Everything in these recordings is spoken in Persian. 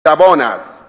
زبان است.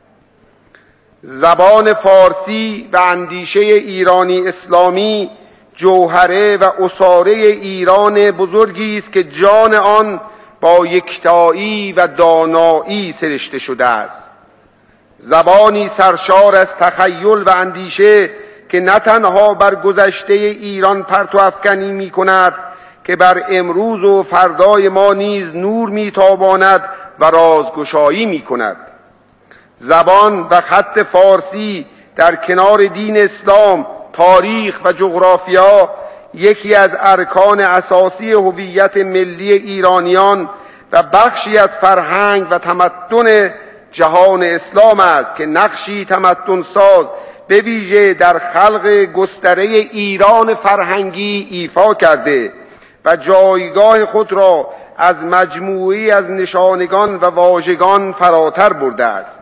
زبان فارسی و اندیشه ایرانی اسلامی جوهره و اساره ایران بزرگی است که جان آن با یکتایی و دانایی سرشته شده است. زبانی سرشار از تخیل و اندیشه که نه تنها بر گذشته ایران پرتو افکنی می کند که بر امروز و فردای ما نیز نور می تاباند و رازگشایی می کند. زبان و خط فارسی در کنار دین اسلام، تاریخ و جغرافیا یکی از ارکان اساسی هویت ملی ایرانیان و بخشی از فرهنگ و تمدن جهان اسلام است که نقشی تمدن ساز به ویژه در خلق گستره ایران فرهنگی ایفا کرده و جایگاه خود را از مجموعی از نشانگان و واژگان فراتر برده است.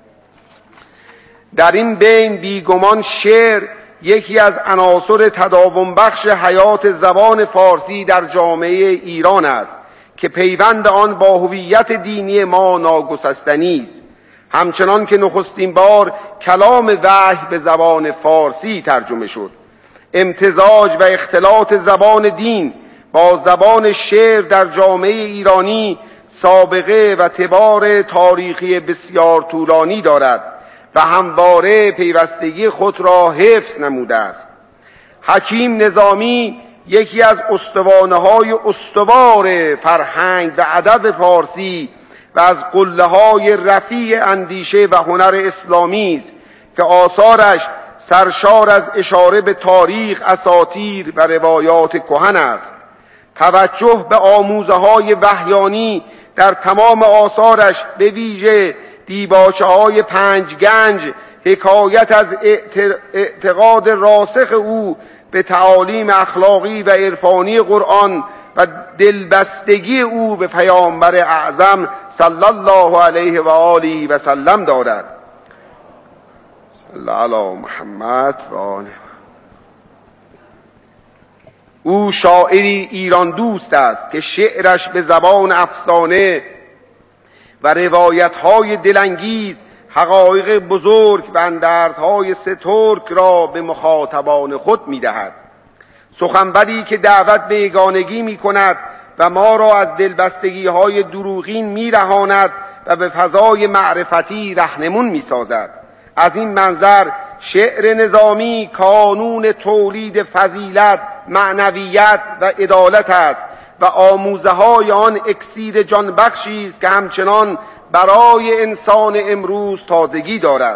در این بین بیگمان شعر یکی از عناصر تداوم بخش حیات زبان فارسی در جامعه ایران است که پیوند آن با هویت دینی ما ناگسستنی است. همچنان که نخستین بار کلام وحی به زبان فارسی ترجمه شد، امتزاج و اختلاط زبان دین با زبان شعر در جامعه ایرانی سابقه و تبار تاریخی بسیار طولانی دارد و همواره پیوستگی خود را حفظ نموده است. حکیم نظامی یکی از استوانه‌های استوار فرهنگ و ادب فارسی و از قله‌های رفیع اندیشه و هنر اسلامی است که آثارش سرشار از اشاره به تاریخ، اساطیر و روایات کهن است. توجه به آموزه‌های وحیانی در تمام آثارش، به ویژه دیباچه‌های پنجگنج، حکایت از اعتقاد راسخ او به تعالیم اخلاقی و عرفانی قرآن و دلبستگی او به پیامبر اعظم صلی الله علیه و آله و سلم دارد. صلی علی محمد و آله. او شاعری ایران دوست است که شعرش به زبان افسانه و روایت‌های دلانگیز حقایق بزرگ و اندرزهای سترگ را به مخاطبان خود می‌دهد. سخنوری که دعوت به یگانگی می‌کند و ما را از دلبستگی‌های دروغین می‌رهاند و به فضای معرفتی رهنمون می‌سازد. از این منظر شعر نظامی کانون تولید فضیلت، معنویت و عدالت است و آموزه‌های آن اکسیر جانبخشی است که همچنان برای انسان امروز تازگی دارد.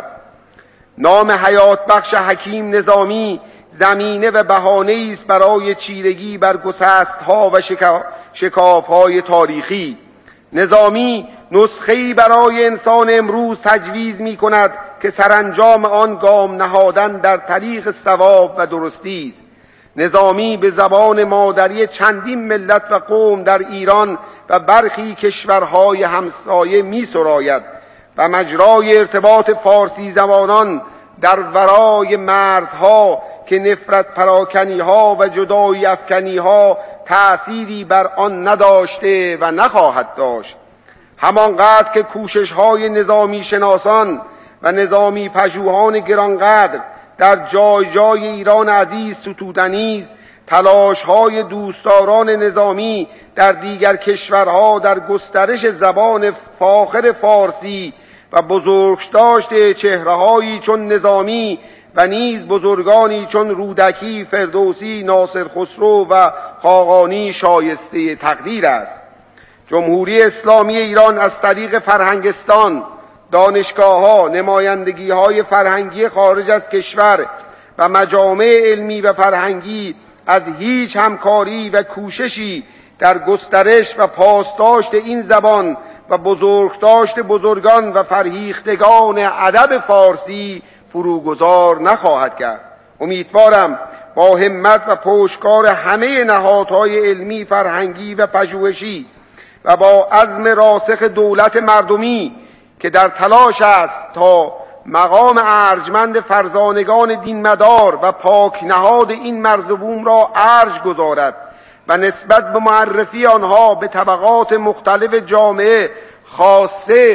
نام حیات بخش حکیم نظامی زمینه و بهانه است برای چیرگی بر گسست‌ها و شکاف‌های تاریخی. نظامی نسخه‌ای برای انسان امروز تجویز می‌کند که سرانجام آن گام نهادن در طریق صواب و درستی است. نظامی به زبان مادری چندین ملت و قوم در ایران و برخی کشورهای همسایه می‌سراید و مجرای ارتباط فارسی زبانان در ورای مرزها که نفرت پراکنی‌ها و جدایی افکنی‌ها تأثیری بر آن نداشته و نخواهد داشت. همانقدر که کوشش‌های نظامی شناسان و نظامی پژوهان گرانقدر در جای جای ایران عزیز ستودنی است، تلاش‌های دوستداران نظامی در دیگر کشورها در گسترش زبان فاخر فارسی و بزرگداشت چهره‌هایی چون نظامی و نیز بزرگانی چون رودکی، فردوسی، ناصر خسرو و خاقانی شایسته تقدیر است. جمهوری اسلامی ایران از طریق فرهنگستان، دانشگاه‌ها، نمایندگی‌های فرهنگی خارج از کشور و مجامع علمی و فرهنگی از هیچ همکاری و کوششی در گسترش و پاسداشت این زبان و بزرگداشت بزرگان و فرهیختگان ادب فارسی فروگذار نخواهد کرد. امیدوارم با همت و پشتکار همه نهادهای علمی، فرهنگی و پژوهشی و با عزم راسخ دولت مردمی که در تلاش است تا مقام ارجمند فرزانگان دینمدار و پاک نهاد این مرزبون را ارج گذارد و نسبت به معرفی آنها به طبقات مختلف جامعه خاصه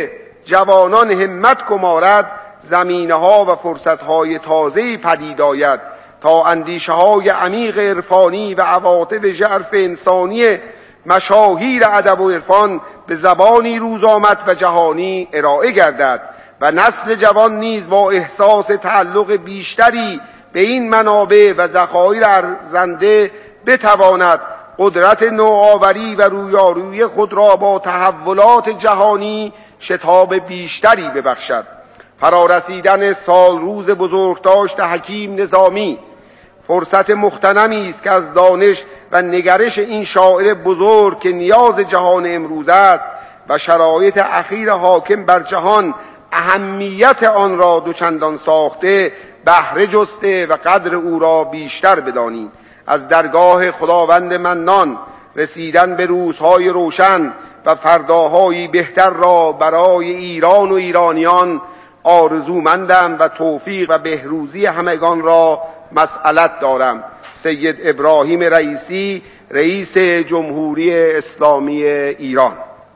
جوانان همت گمارد، زمینه‌ها و فرصت‌های تازه‌ای پدید آید تا اندیشه‌های عمیق عرفانی و عواطف ژرف انسانی مشاهیر ادب و عرفان به زبانی روزآمد و جهانی ارائه گردد و نسل جوان نیز با احساس تعلق بیشتری به این منابع و ذخایر ارزنده بتواند قدرت نوآوری و رویارویی خود را با تحولات جهانی شتاب بیشتری ببخشد. فرارسیدن سال روز بزرگداشت حکیم نظامی فرصت مغتنمی است که از دانش و نگرش این شاعر بزرگ که نیاز جهان امروز است و شرایط اخیر حاکم بر جهان اهمیت آن را دوچندان ساخته بهره جسته و قدر او را بیشتر بدانیم. از درگاه خداوند منان رسیدن به روزهای روشن و فرداهایی بهتر را برای ایران و ایرانیان آرزومندم و توفیق و بهروزی همگان را مسئلت دارم. سید ابراهیم رئیسی، رئیس جمهوری اسلامی ایران.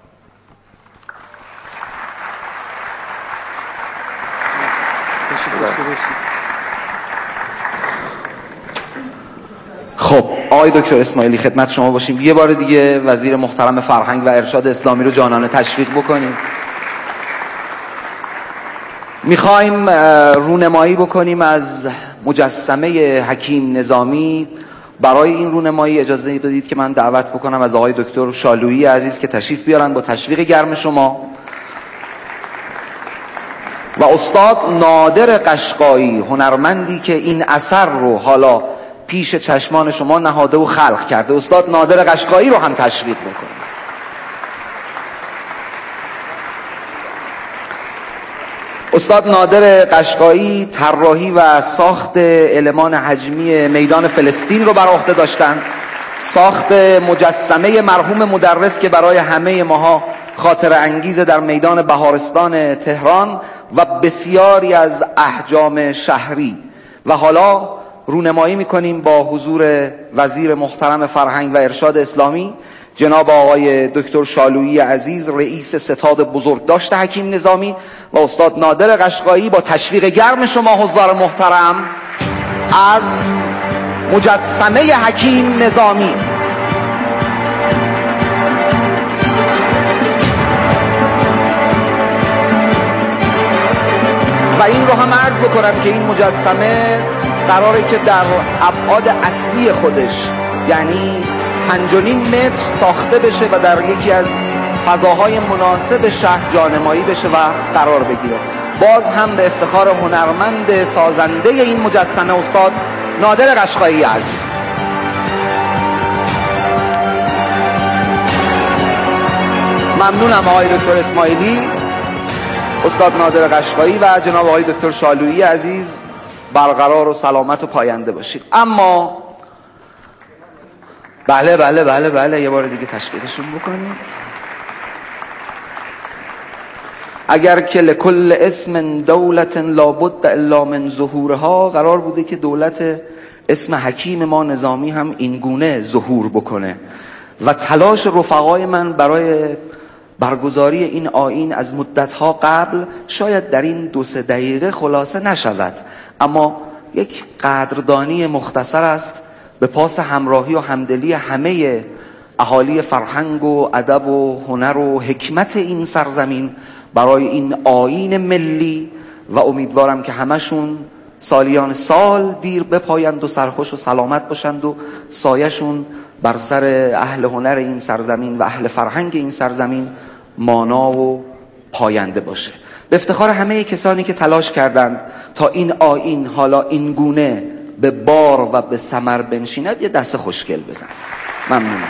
خب آقای دکتر اسماعیلی خدمت شما باشیم. یه بار دیگه وزیر محترم فرهنگ و ارشاد اسلامی رو جانانه تشویق بکنیم. میخوایم رونمایی بکنیم از مجسمه حکیم نظامی. برای این رونمایی اجازه بدید که من دعوت بکنم از آقای دکتر شالویی عزیز که تشریف بیارن با تشویق گرم شما، و استاد نادر قشقایی، هنرمندی که این اثر رو حالا پیش چشمان شما نهاده و خلق کرده. استاد نادر قشقایی رو هم تشویق بکنیم. استاد نادر قشقایی طراحی و ساخت المان حجمی میدان فلسطین رو بر عهده داشتند. ساخت مجسمه مرحوم مدرس که برای همه ماها خاطر انگیز در میدان بهارستان تهران و بسیاری از احجام شهری. و حالا رونمایی میکنیم با حضور وزیر محترم فرهنگ و ارشاد اسلامی جناب آقای دکتر شالویی عزیز، رئیس ستاد بزرگداشت حکیم نظامی، و استاد نادر قشقایی با تشویق گرم شما حضار محترم از مجسمه حکیم نظامی. و این رو هم عرض بکنم که این مجسمه قراره که در ابعاد اصلی خودش یعنی 5.5 متر ساخته بشه و در یکی از فضاهای مناسب شهر جانمایی بشه و قرار بگیره. باز هم به افتخار هنرمند سازنده این مجسمه استاد نادر قشقایی عزیز. ممنونم آقای دکتر اسماعیلی، استاد نادر قشقایی و جناب آقای دکتر شالویی عزیز برقرار و سلامت و پاینده باشید. اما بله یه بار دیگه تشویقشون بکنید. اگر که لکل اسم دولت لابد الا من ظهورها، قرار بوده که دولت اسم حکیم ما نظامی هم این گونه ظهور بکنه و تلاش رفقای من برای برگزاری این آیین از مدتها قبل شاید در این 2-3 دقیقه خلاصه نشود، اما یک قدردانی مختصر است به پاس همراهی و همدلی همه اهالی فرهنگ و ادب و هنر و حکمت این سرزمین برای این آیین ملی، و امیدوارم که همشون سالیان سال دیر بپایند و سرخوش و سلامت باشند و سایشون بر سر اهل هنر این سرزمین و اهل فرهنگ این سرزمین مانا و پاینده باشه. به افتخار همه کسانی که تلاش کردند تا این آیین حالا این گونه به بار و به ثمر بنشیند یه دست خوشگل بزن. ممنونم.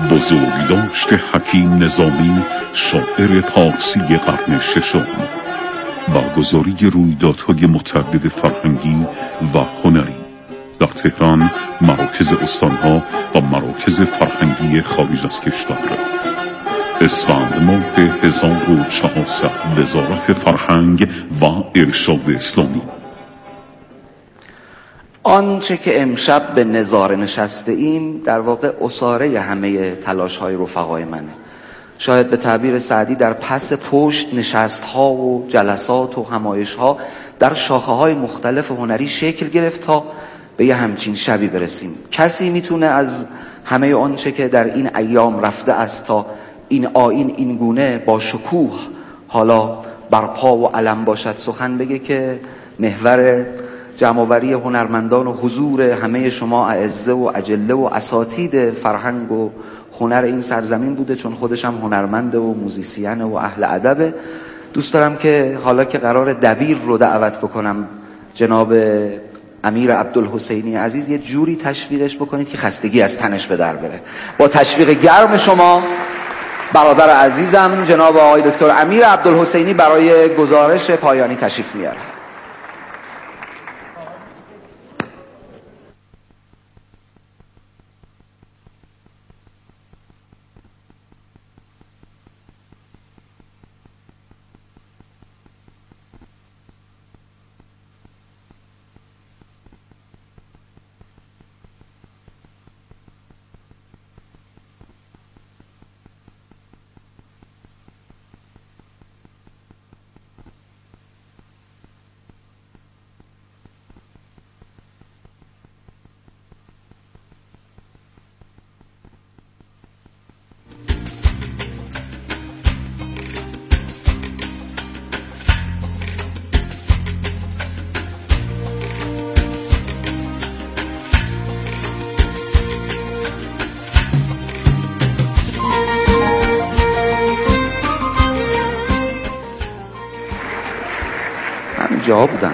بزرگداشت حکیم نظامی شاعر پارسی قرن ششم، برگزاری رویدادهای متعدد فرهنگی و هنری در تهران، مراکز استانها و مراکز فرهنگی خارج از کشور. اسفند ماه 1400 وزارت فرهنگ و ارشاد اسلامی. آنچه که امشب به نظاره نشسته ایم در واقع اساره همه تلاش های رفقای منه. شاید به تعبیر سعدی در پس پشت نشست ها و جلسات و همایش ها در شاخه های مختلف هنری شکل گرفت تا به یه همچین شبی برسیم. کسی میتونه از همه آنچه که در این ایام رفته است تا این آیین این گونه با شکوه حالا برپا و علم باشد سخن بگه که محور جمع‌آوری هنرمندان و حضور همه شما اعزه و اجله و اساتید فرهنگ و هنر این سرزمین بوده، چون خودش هم هنرمند و موزیسین و اهل ادبه. دوست دارم که حالا که قرار دبیر رو دعوت بکنم، جناب امیر عبدالحسینی عزیز، یه جوری تشویقش بکنید که خستگی از تنش به در بره. با تشویق گرم شما برادر عزیزم جناب آقای دکتر امیر عبدالحسینی برای گزارش پایانی تشریف میاره. جا بودن.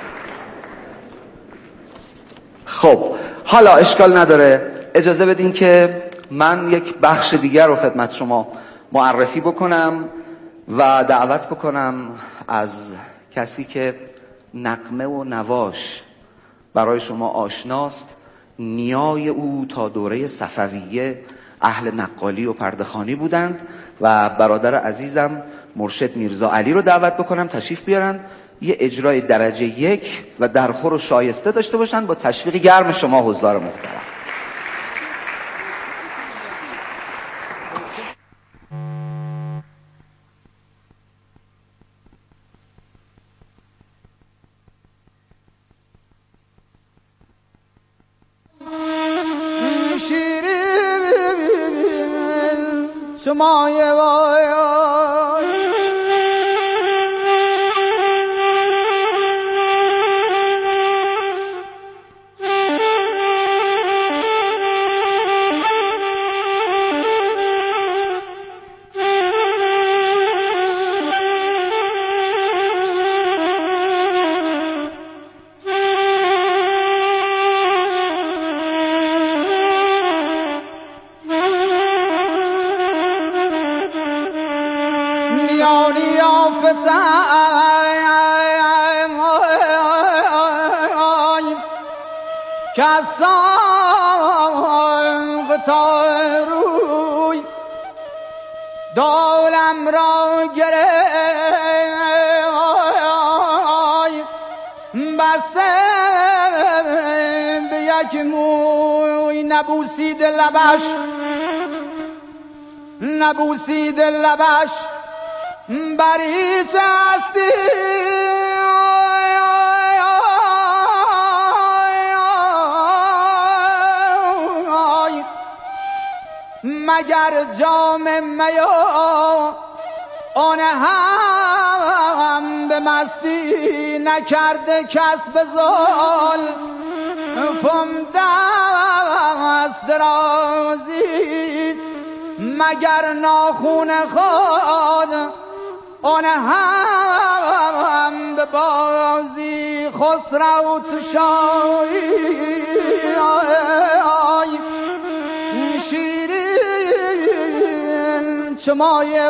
خب حالا اشکال نداره، اجازه بدین که من یک بخش دیگر رو خدمت شما معرفی بکنم و دعوت بکنم از کسی که نغمه و نواش برای شما آشناست. نیای او تا دوره صفویه اهل نقالی و پرده‌خوانی بودند و برادر عزیزم مرشد میرزا علی رو دعوت بکنم تشریف بیارن، یه اجرای درجه یک و درخور و شایسته داشته باشن با تشویق گرم شما حضار محترم. دولم را گره بسته به یک موی نبوسید لبش بریچ هستی مگر جام میا آن هم به مستی نکرده کس به زلفم دست درازی مگر ناخون خود آن هم به بازی خسرو تشایی شیرین چو مایه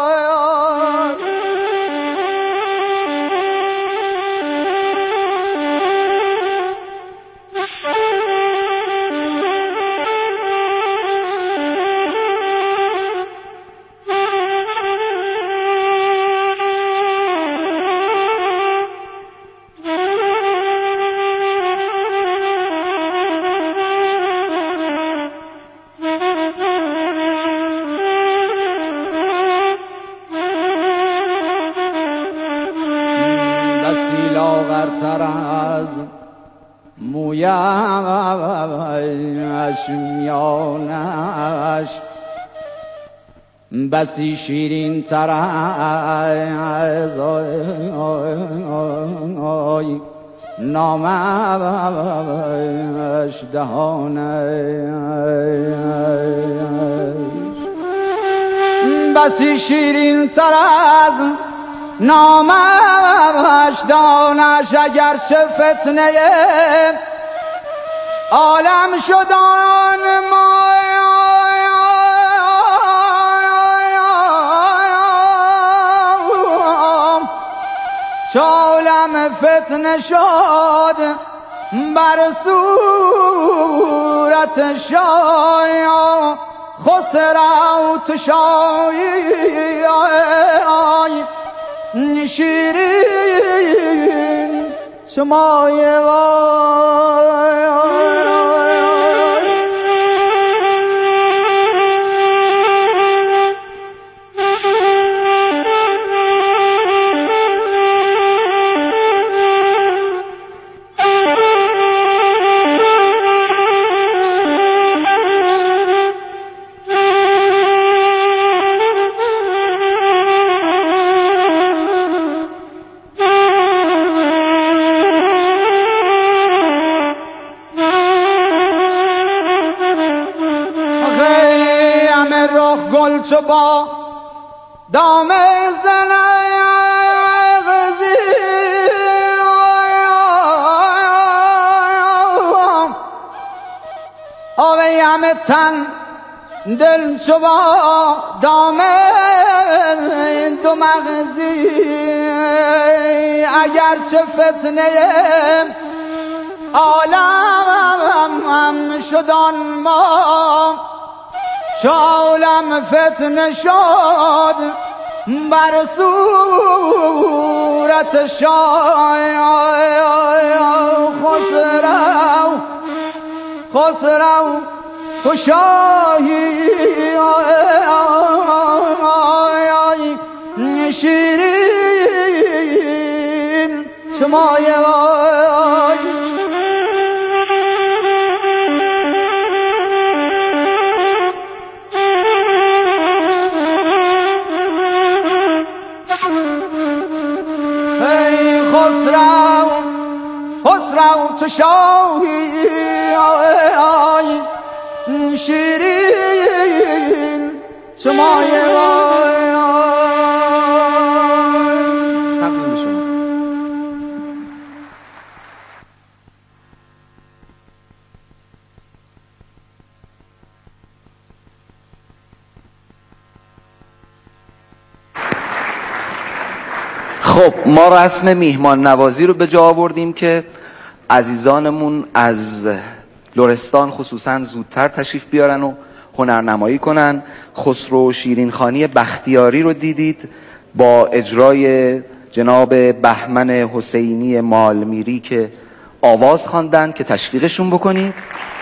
لاغرتر از مویش میانش بسی شیرین تر از نامش دهانش بسی شیرین تر از نامش دانش اگرچه فتنه عالم شدان ما چو عالم فتنه شد بر صورت شاید خسرت شاید شیرین شمایه گل چو با دام زنغزی آوی همه تن دل چو با دام دو مغزی اگرچه فتنه عالم شدان ما چو عالم فتنه شد بر صورت شاید خسرو شاهی شیرین شمایه خسرو تو شاهی شیرین شمایه تقدیم شما. خب ما رسم میهمان نوازی رو به جا آوردیم که عزیزانمون از لرستان خصوصا زودتر تشریف بیارن و هنرنمایی کنن. خسرو شیرینخانی بختیاری رو دیدید با اجرای جناب بهمن حسینی مالمیری که آواز خواندن که تشویقشون بکنید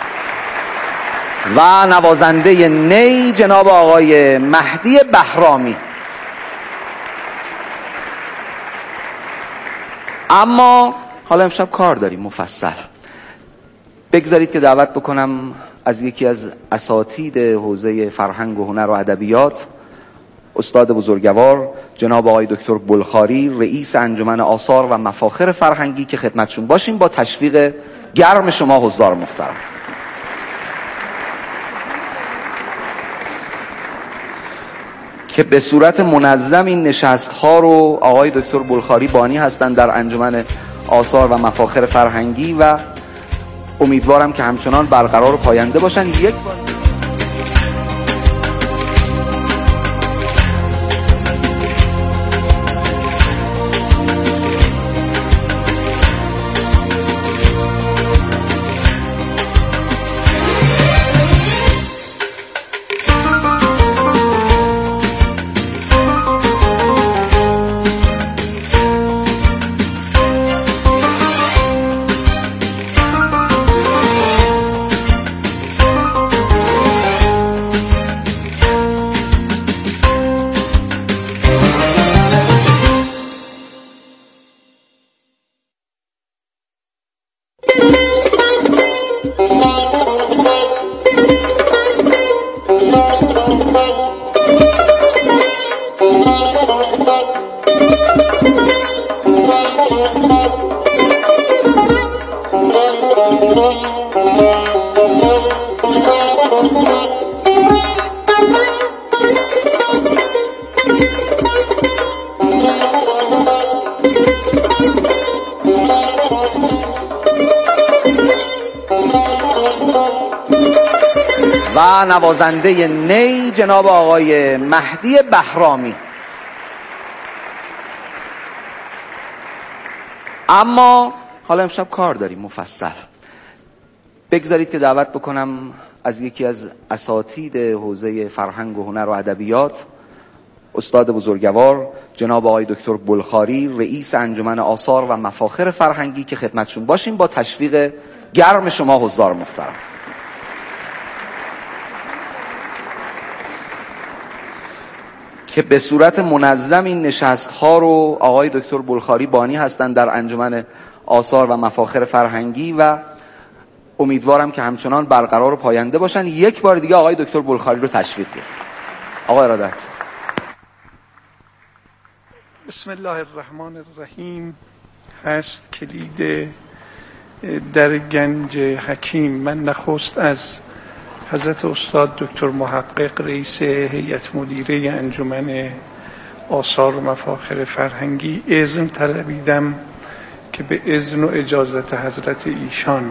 و نوازنده نی جناب آقای مهدی بهرامی. اما حالا امشب کار داریم مفصل. بگذارید که دعوت بکنم از یکی از اساتید حوزه فرهنگ و هنر و ادبیات، استاد بزرگوار جناب آقای دکتر بلخاری، رئیس انجمن آثار و مفاخر فرهنگی که خدمتشون باشیم با تشویق گرم شما حضار محترم. که به صورت منظم این نشست ها رو آقای دکتر بلخاری بانی هستند در انجمن آثار و مفاخر فرهنگی و امیدوارم که همچنان برقرار و پاینده باشن. یک بار و نوازنده نی جناب آقای مهدی بهرامی. اما حالا امشب کار داریم مفصل. بگذارید که دعوت بکنم از یکی از اساتید حوزه فرهنگ و هنر و ادبیات، استاد بزرگوار جناب آقای دکتر بلخاری، رئیس انجمن آثار و مفاخر فرهنگی، که خدمتشون باشیم با تشویق گرم شما حضار محترم. که به صورت منظم این نشست ها رو آقای دکتر بلخاری بانی هستند در انجمن آثار و مفاخر فرهنگی و امیدوارم که همچنان برقرار و پاینده باشن. یک بار دیگه آقای دکتر بلخاری رو تشویق کنید. آقای ارادت. بسم الله الرحمن الرحیم. هست کلید در گنج حکیم. من نخست از حضرت استاد دکتر محقق رئیس هیئت مدیره انجمن آثار و مفاخر فرهنگی اذن طلبیدم که به اذن و اجازت حضرت ایشان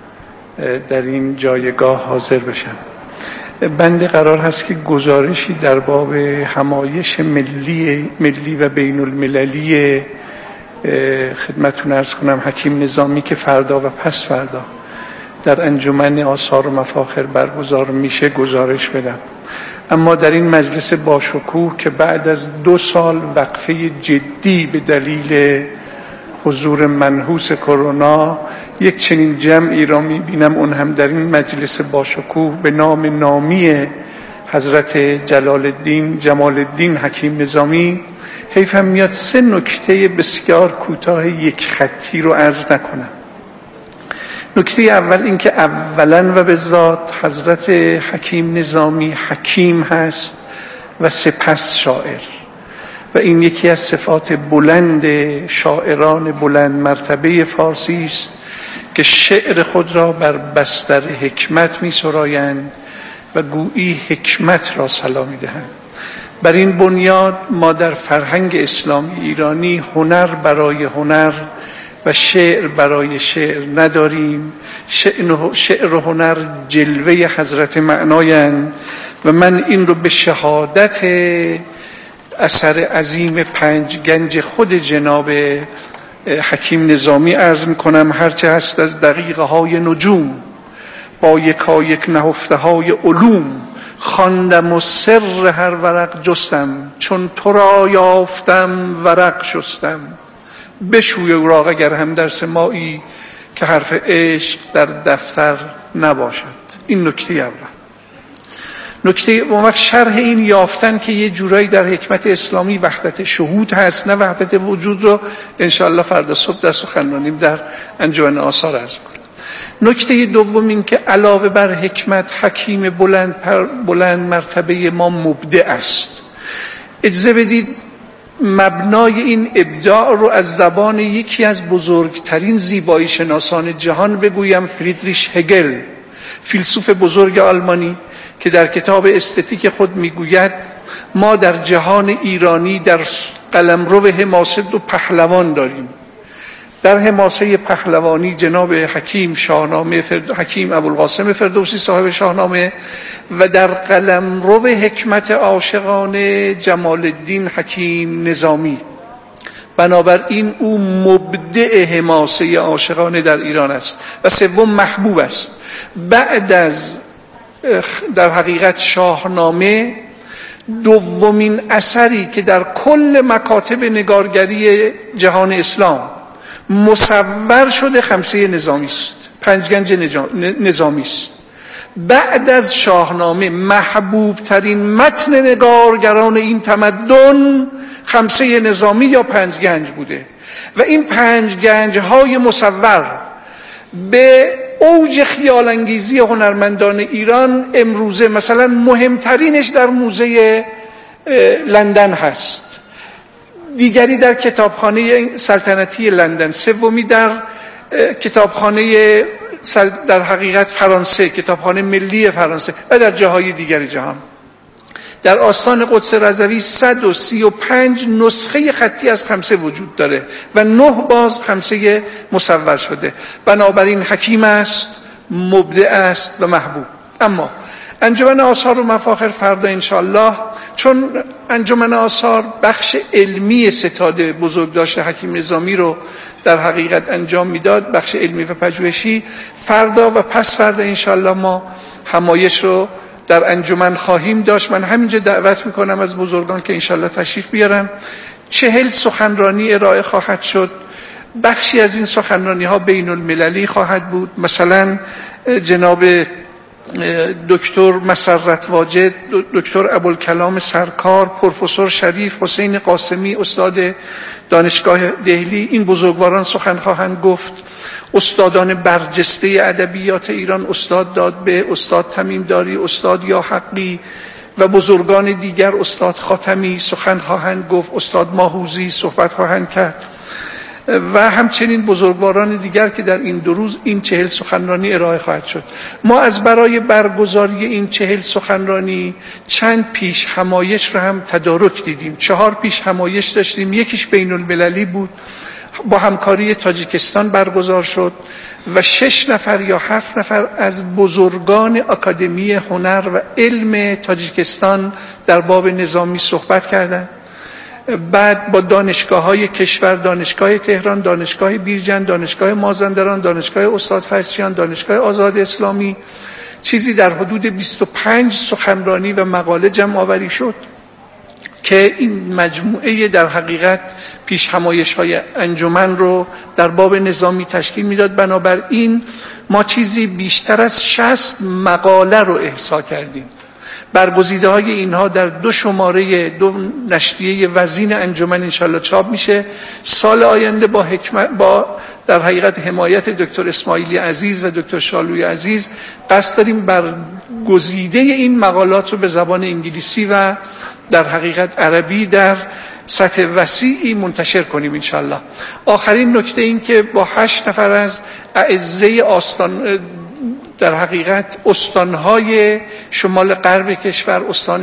در این جایگاه حاضر بشم. بنده قرار هست که گزارشی در باب همایش ملی و بین المللی خدمتتون عرض کنم حکیم نظامی که فردا و پس فردا در انجمن آثار و مفاخر برگزار میشه گزارش بدم. اما در این مجلس باشکوه که بعد از 2 سال وقفه جدی به دلیل حضور منحوس کرونا یک چنین جمعی را میبینم، اون هم در این مجلس باشکوه به نام نامی حضرت جمال الدین حکیم نظامی. حیفم میاد 3 نکته بسیار کوتاه یک خطی رو عرض نکنم. نکته اول این که اولا و به ذات حضرت حکیم نظامی حکیم هست و سپس شاعر، و این یکی از صفات بلند شاعران بلند مرتبه فارسی است که شعر خود را بر بستر حکمت می سرایند و گویی حکمت را صلا می دهند. بر این بنیاد ما در فرهنگ اسلامی ایرانی هنر برای هنر و شعر برای شعر نداریم. شعر و هنر جلوه حضرت معنایند و من این رو به شهادت اثر عظیم 5 گنج خود جناب حکیم نظامی عرض میکنم. هرچه هست از دقیقه های نجوم با یکایک نهفته های علوم، خواندم و سر هر ورق جستم، چون تو را یافتم ورق شستم. بشوی اوراق اگر هم درس مایی که حرف عشق در دفتر نباشد. این نکته اول. نکته دوم شرح این یافتن که یه جورایی در حکمت اسلامی وحدت شهود هست، نه وحدت وجود، رو انشاءالله فردا صبح در سخنرانیم در انجمن آثار عرض کنم. نکته دوم این که علاوه بر حکمت حکیم بلند مرتبه ما مبدع است. اجازه بدید مبنای این ابداع رو از زبان یکی از بزرگترین زیبایی شناسان جهان بگویم، فریدریش هگل، فیلسوف بزرگ آلمانی، که در کتاب استتیک خود میگوید ما در جهان ایرانی در قلمرو حماسه 2 پهلوان داریم. در حماسه پهلوانی جناب حکیم ابوالقاسم فردوسی صاحب شاهنامه، و در قلمرو حکمت عاشقانه جمال الدین حکیم نظامی. بنابراین او مبدع حماسه عاشقانه در ایران است و سوم محبوب است. بعد از در حقیقت شاهنامه دومین اثری که در کل مکاتب نگارگری جهان اسلام مصور شده خمسه نظامی است، 5 گنج نظامی است. بعد از شاهنامه محبوب ترین متن نگارگران این تمدن خمسه نظامی یا 5 گنج بوده و این 5 گنج های مصور به اوج خیال انگیزی هنرمندان ایران امروزه مثلا مهمترینش در موزه لندن هست، دیگری در کتابخانه سلطنتی لندن، سومی در کتابخانه در حقیقت فرانسه، کتابخانه ملی فرانسه و در جاهای دیگر جهان. در آستان قدس رضوی 135 نسخه خطی از خمسه وجود داره و 9 باز خمسه مصور شده. بنابراین حکیم است، مبدع است و محبوب. اما انجمن آثار و مفاخر فردا انشالله، چون انجمن آثار بخش علمی ستاد بزرگداشت حکیم نظامی رو در حقیقت انجام میداد، بخش علمی و پژوهشی، فردا و پس فردا انشالله ما همایش رو در انجمن خواهیم داشت. من همینجا دعوت میکنم از بزرگان که انشالله تشریف بیارن. 40 سخنرانی ارائه خواهد شد. بخشی از این سخنرانی ها بین المللی خواهد بود، مثلا جناب دکتر مسرت واجد، دکتر ابوالکلام سرکار، پروفسور شریف حسین قاسمی استاد دانشگاه دهلی، این بزرگواران سخن خواهند گفت. استادان برجسته ادبیات ایران، استاد دادبه، استاد تمیمداری، استاد یاحقی و بزرگان دیگر، استاد خاتمی سخن خواهند گفت، استاد ماهوزی صحبت خواهند کرد و همچنین بزرگواران دیگر که در این 2 روز این 40 سخنرانی ارائه خواهد شد. ما از برای برگزاری این 40 سخنرانی چند پیش همایش رو هم تدارک دیدیم. 4 پیش همایش داشتیم، یکیش بین المللی بود، با همکاری تاجیکستان برگزار شد و 6 نفر یا 7 نفر از بزرگان آکادمی هنر و علم تاجیکستان در باب نظامی صحبت کردند. بعد با دانشگاه‌های کشور، دانشگاه تهران، دانشگاه بیرجند، دانشگاه مازندران، دانشگاه استاد فرشچیان، دانشگاه آزاد اسلامی، چیزی در حدود 25 سخنرانی و مقاله جمع آوری شد که این مجموعه در حقیقت پیش همایش‌های انجمن رو در باب نظامی تشکیل میداد. بنابراین ما چیزی بیشتر از 60 مقاله رو احصا کردیم. برگزیده های اینها در 2 شماره 2 نشریه وزین انجمن انشالله چاپ میشه. سال آینده با در حقیقت حمایت دکتر اسماعیلی عزیز و دکتر شالوی عزیز قصد داریم برگزیده این مقالات رو به زبان انگلیسی و در حقیقت عربی در سطح وسیعی منتشر کنیم انشالله. آخرین نکته این که با 8 نفر از اعزه در حقیقت استانهای شمال غرب کشور، استان